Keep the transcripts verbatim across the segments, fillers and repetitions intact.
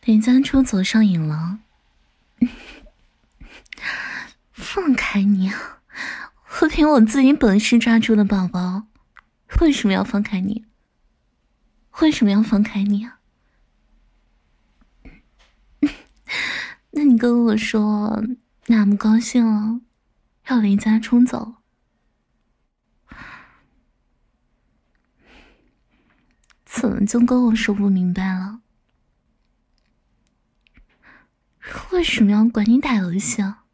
林三初走上瘾了。放开你啊！我凭我自己本事抓住了宝宝，为什么要放开你？为什么要放开你啊？那你跟我说那么高兴了，要离家出走，怎么就跟我说不明白了？为什么要管你打游戏啊？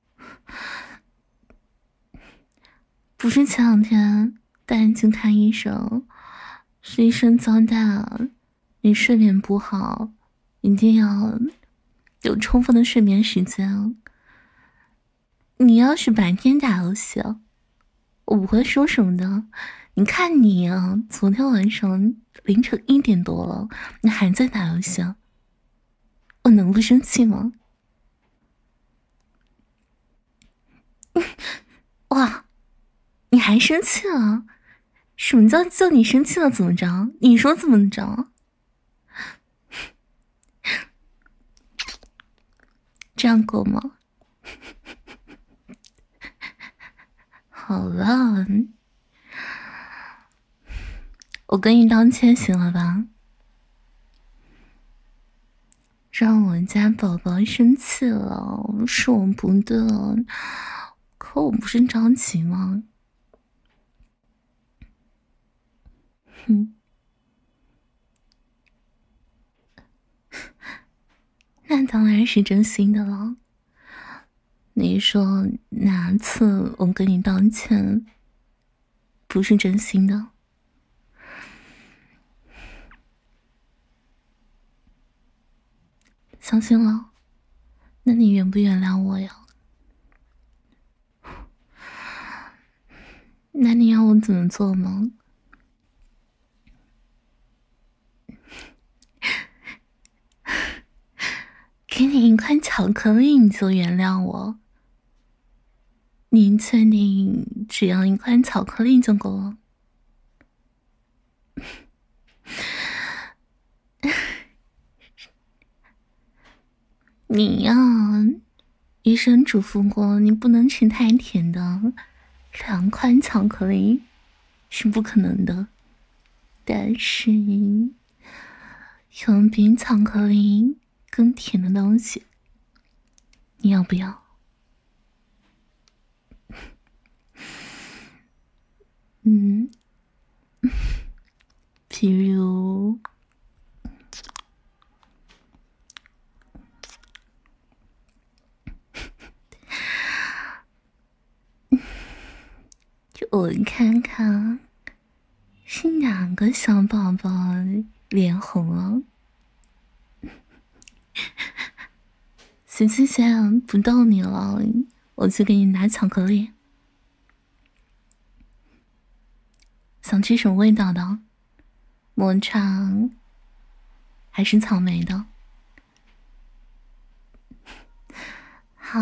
不是前两天带你去看医生，是医生交代了，你睡眠不好，一定要有充分的睡眠时间。你要是白天打游戏，我不会说什么的。你看你啊，昨天晚上凌晨一点多了，你还在打游戏，我能不生气吗？哇，你还生气了？什么叫叫你生气了？怎么着？你说怎么着？这样够吗？好了，我跟你道歉行了吧？让我家宝宝生气了，是我不对了，可我不是着急吗？哼，那当然是真心的了。你说哪次我跟你道歉不是真心的？相信了，那你原不原谅我呀？那你要我怎么做吗？给你一块巧克力你就原谅我？你确定只要一块巧克力就够了？你呀，医生嘱咐过你不能吃太甜的，两块巧克力是不可能的。但是有比巧克力更甜的东西，你要不要？嗯，比如我看看是哪个小宝宝脸红了。行行行，不逗你了，我去给你拿巧克力。想吃什么味道的？抹茶还是草莓的？好，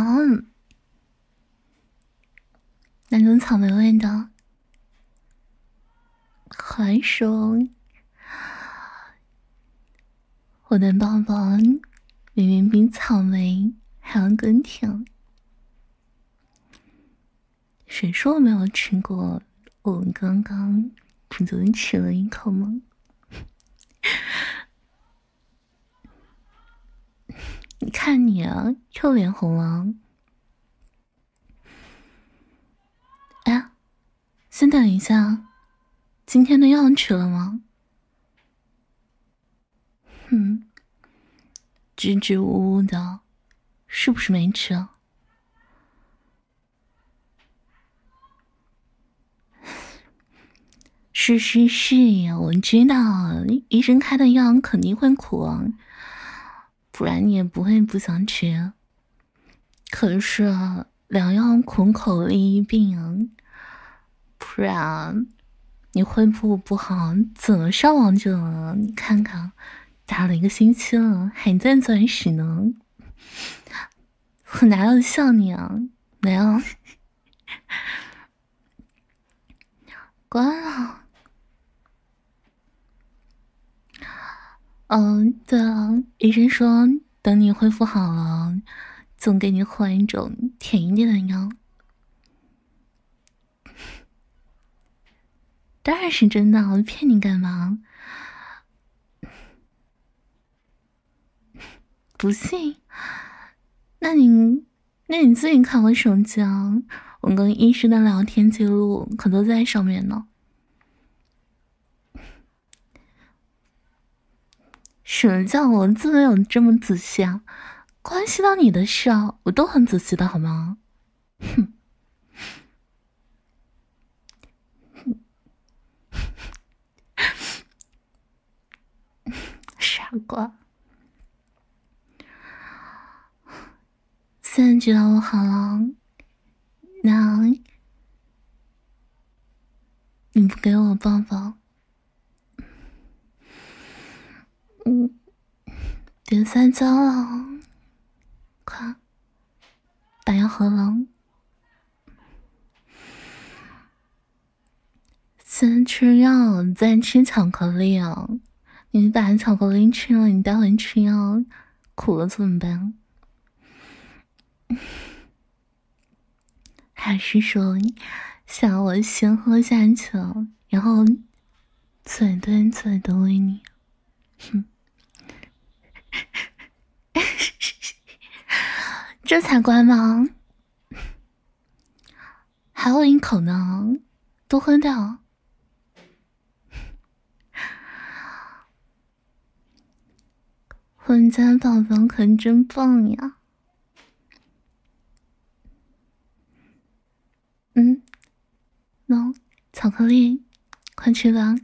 那种草莓味的。快说，我的宝宝明明比草莓还要更甜。谁说我没有吃过？我刚刚不就吃了一口吗？你看你啊，又脸红了。哎，先等一下，今天的药吃了吗？嗯，支支吾吾的，是不是没吃啊？是是是呀，我知道，医生开的药肯定会苦啊，不然你也不会不想吃。可是良药苦口利于病啊，不然你恢复不好怎么上王者啊？你看看，打了一个星期了，还在钻石呢。我哪有笑你啊？没有。关了。 嗯，对了，医生说等你恢复好了，总给你换一种甜一点的药。当然是真的，我骗你干嘛？不信？那你那你自己看我手机啊，我跟医师的聊天记录可都在上面呢。什么叫我字没有这么仔细啊？关系到你的事啊，我都很仔细的好吗？哼，傻瓜。现在知道我好了，那你不给我抱抱？嗯，别撒娇了，快打药喝了。先吃药，再吃巧克力啊！你把巧克力吃了，你待会吃药，苦了怎么办？还是说想我先喝下去，然后嘴对嘴的喂你？哼，这才乖吗？还有一口呢，都喝掉。我们家宝宝可真棒呀！嗯，喏，巧克力，快吃吧。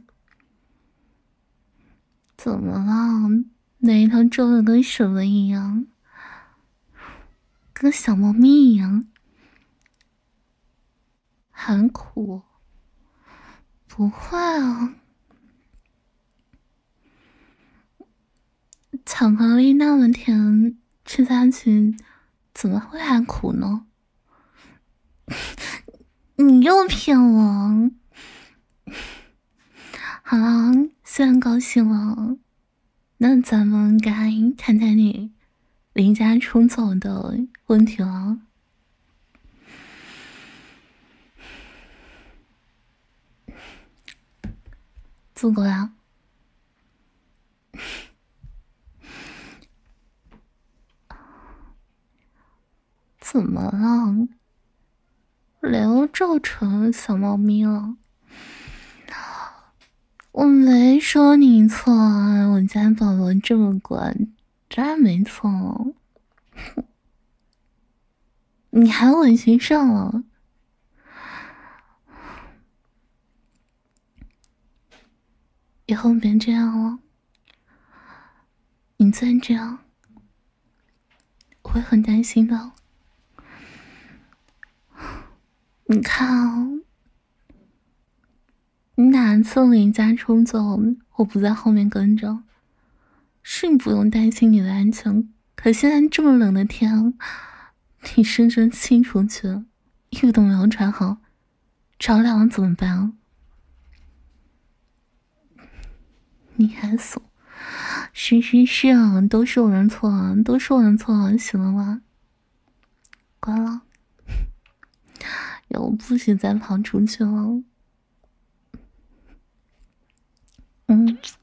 怎么了？哪一头皱的跟什么一样？跟小猫咪一样？很苦？不会啊，巧克力那么甜，吃下去怎么会还苦呢？你又骗我！好了，虽然高兴了，那咱们该谈谈你离家出走的问题了。祖国呀！怎么了？脸都皱成小猫咪了。我没说你错啊，我家宝宝这么乖，当然没错。你还委屈上了。以后别这样了，你再这样，我会很担心的。你看啊，你哪次离家出走，我不在后面跟着，是你不用担心你的安全。可现在这么冷的天，你生生气出去，衣服都没有穿好，着凉了怎么办啊？你还怂？是是是啊，都是我的错啊，都是我的错啊，行了吗？乖了，以后不许再跑出去了。嗯。